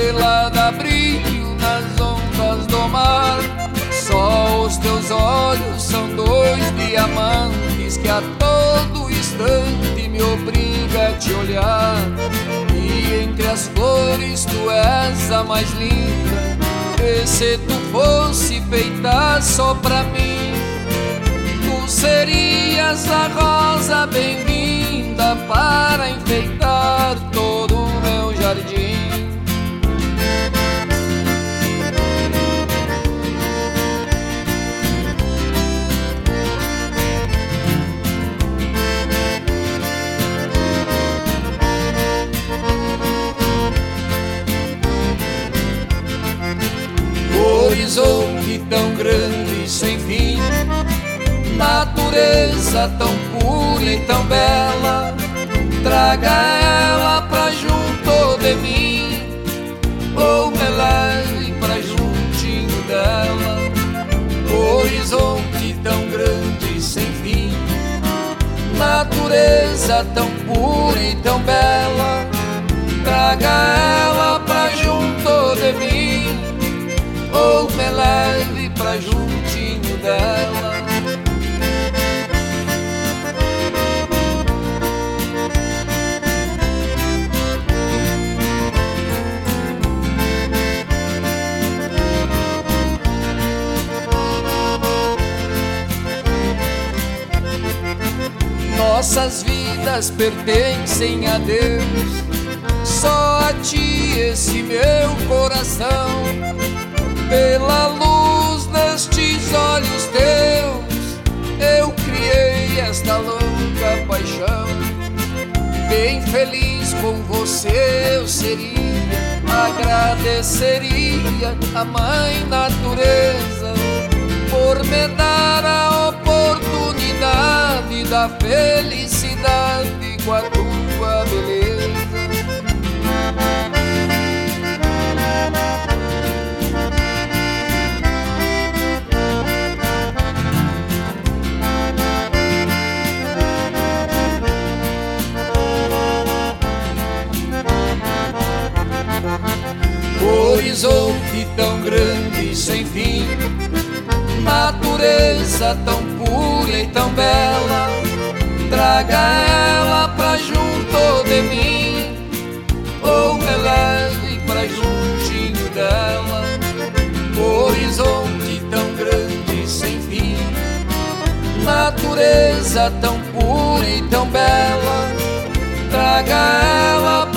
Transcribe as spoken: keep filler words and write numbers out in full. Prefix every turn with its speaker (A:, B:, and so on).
A: estrela dá brilho nas ondas do mar. Só os teus olhos são dois diamantes que a todo instante me obriga a te olhar. E entre as flores tu és a mais linda, e se tu fosse feita só pra mim, tu serias a rosa bem-vinda para enfeitar todo o meu jardim. Horizonte tão grande e sem fim, natureza tão pura e tão bela, traga ela pra junto de mim, ou me leve pra juntinho dela. Horizonte tão grande e sem fim, natureza tão pura e tão bela, traga ela pra junto de mim, ou me leve pra juntinho dela. Nossas vidas pertencem a Deus, só a ti esse meu coração. Pela luz destes olhos teus, eu criei esta louca paixão. Bem feliz com você eu seria, agradeceria a Mãe Natureza por me dar a oportunidade da felicidade com a tua beleza. Horizonte tão grande e sem fim, natureza tão pura e tão bela, traga ela pra junto de mim, ou me leve pra juntinho dela. Horizonte tão grande e sem fim, natureza tão pura e tão bela, traga ela